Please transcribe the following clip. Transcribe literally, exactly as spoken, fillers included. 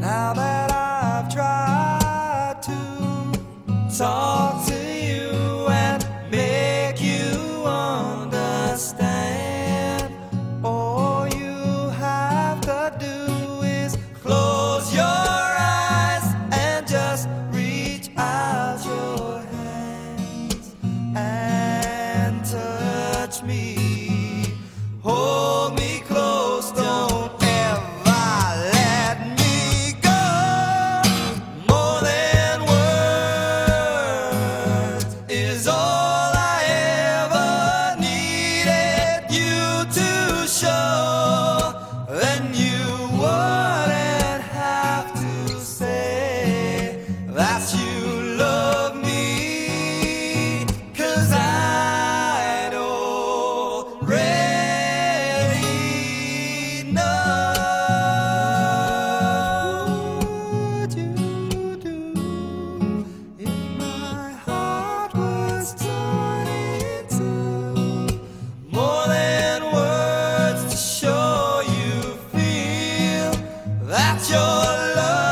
Now that I've tried to talk to you and make you understand, all you have to do is close your eyes and just reach out your hands and touch me. Hold me close, don't ever let me go. More than words is all I ever needed you to show. Then you wouldn't have to say that you love me, 'cause I'd already that your love